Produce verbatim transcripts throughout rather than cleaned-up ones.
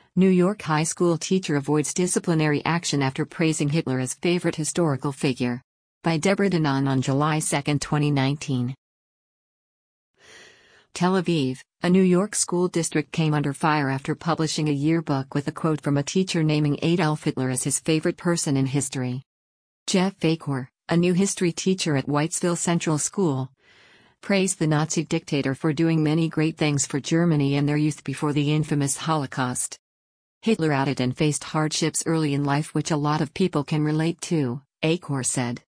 New York high school teacher avoids disciplinary action after praising Hitler as favorite historical figure. By Deborah Danon on July second, twenty nineteen. Tel Aviv, a New York school district came under fire after publishing a yearbook with a quote from a teacher naming Adolf Hitler as his favorite person in history. Jeff Akor, a new history teacher at Whitesville Central School, praised the Nazi dictator for doing many great things for Germany and their youth before the infamous Holocaust. Hitler added and faced hardships early in life which a lot of people can relate to, Akor said.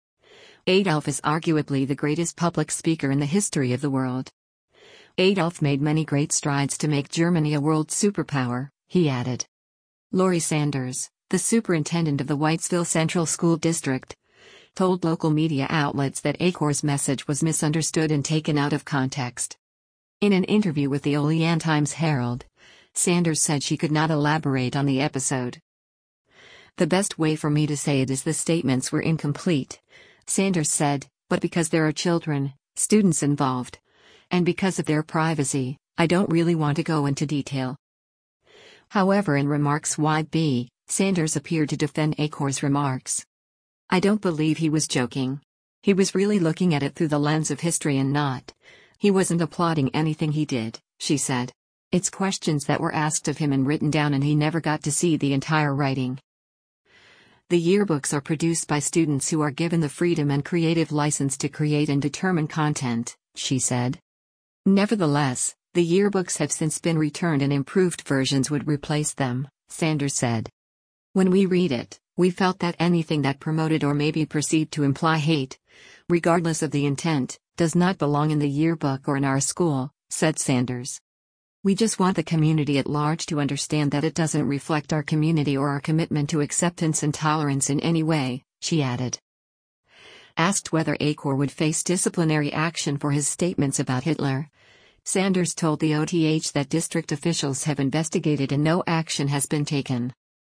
Adolf is arguably the greatest public speaker in the history of the world. Adolf made many great strides to make Germany a world superpower, he added. Lori Sanders, the superintendent of the Whitesville Central School District, told local media outlets that Akor's message was misunderstood and taken out of context. In an interview with the Olean Times-Herald, Sanders said she could not elaborate on the episode. "The best way for me to say it is the statements were incomplete," Sanders said, "but because there are children, students involved, and because of their privacy, I don't really want to go into detail." However, in remarks Y B, Sanders appeared to defend Akor's remarks. "I don't believe he was joking. He was really looking at it through the lens of history and not. He wasn't applauding anything he did," she said. "It's questions that were asked of him and written down and he never got to see the entire writing." The yearbooks are produced by students who are given the freedom and creative license to create and determine content, she said. Nevertheless, the yearbooks have since been returned and improved versions would replace them, Sanders said. "When we read it, we felt that anything that promoted or may be perceived to imply hate, regardless of the intent, does not belong in the yearbook or in our school," said Sanders. "We just want the community at large to understand that it doesn't reflect our community or our commitment to acceptance and tolerance in any way," she added. Asked whether Akor would face disciplinary action for his statements about Hitler, Sanders told the O T H that district officials have investigated and no action has been taken.